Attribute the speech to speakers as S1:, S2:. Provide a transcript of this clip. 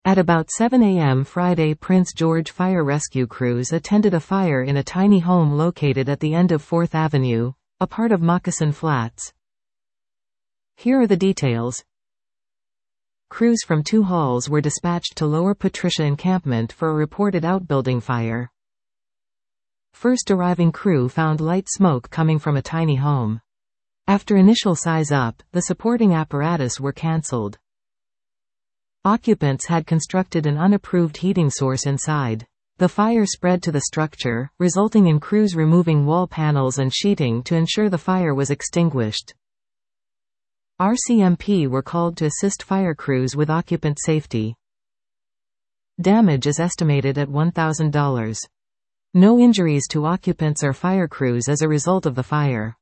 S1: At about 7 a.m. Friday, Prince George fire rescue crews attended a fire in a tiny home located at the end of 4th Avenue, a part of Moccasin Flats. Here are the details. Crews from 2 halls were dispatched to Lower Patricia encampment for a reported outbuilding fire. First arriving crew found light smoke coming from a tiny home. After initial size up, the supporting apparatus were cancelled. Occupants had constructed an unapproved heating source inside. The fire spread to the structure, resulting in crews removing wall panels and sheeting to ensure the fire was extinguished. RCMP were called to assist fire crews with occupant safety. Damage is estimated at $1,000. No injuries to occupants or fire crews as a result of the fire.